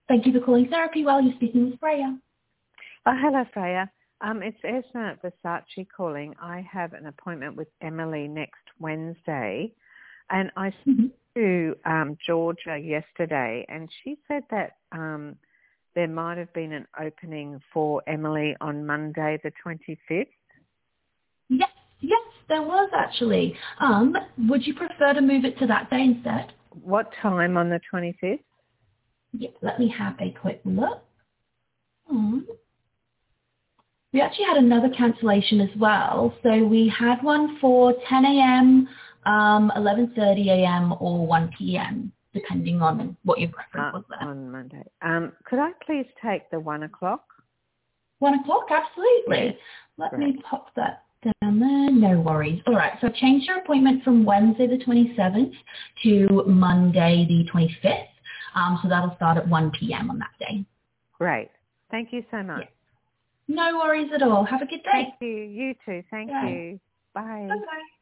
Thank you for calling Therapy Well. You're speaking with Freya. Oh, hello, Freya. It's Esna Versace calling. I have an appointment with Emily next Wednesday, and I spoke to Georgia yesterday, and she said that there might have been an opening for Emily on Monday the 25th. Yes, there was actually. Would you prefer to move it to that day instead? What time on the 25th? Yeah, let me have a quick look. We actually had another cancellation as well. So we had one for 10 a.m., 11:30 a.m. or 1 p.m., depending on what your preference was there. On Monday. Could I please take the 1 o'clock? 1 o'clock, absolutely. Yes. Let me pop that down there. No worries. All right, so I've changed your appointment from Wednesday the 27th to Monday the 25th. So that'll start at 1 p.m. on that day. Great. Thank you so much. Yes. No worries at all. Have a good day. Thank you. You too. Thank you. Bye. Bye-bye.